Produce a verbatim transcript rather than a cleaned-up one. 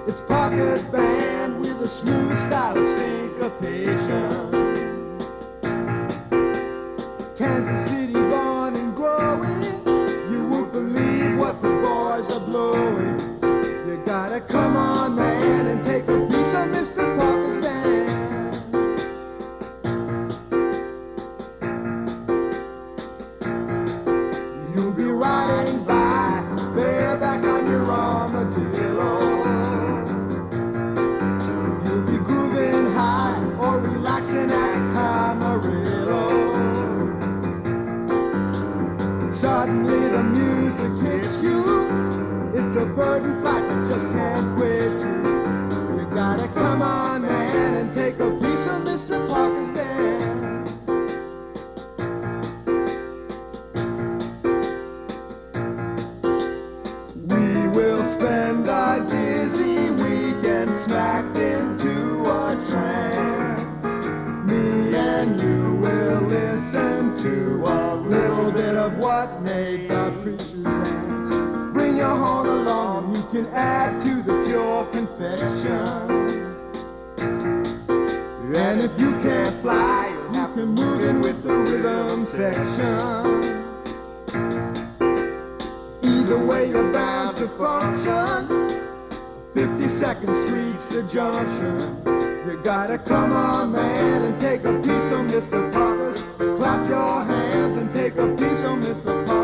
It's Parker's band with a smooth style of syncopation. Kansas City born and growing, you won't believe what the boys are blowing. You gotta come on, man, and take a piece of Mister Parker's band. You'll be riding by, bareback on your armadillo. You'll be grooving high or relaxing at Camarillo. Suddenly the music hits you. It's a burden flight that just can't quit you. You gotta come on, man, and take a piece of Mister Parker's band. We will spend a dizzy weekend smacked into a trance. Me and you will listen to a little bit of what made the preacher dance. Bring your horn along and you can add to the pure confection. And if you can't fly, you can move in with the rhythm section. Either way you're bound to function. fifty-second Street's the junction. You gotta come on, man, and take a piece of Mister Parker's. Clap your hands and take a piece of Mister Parker's.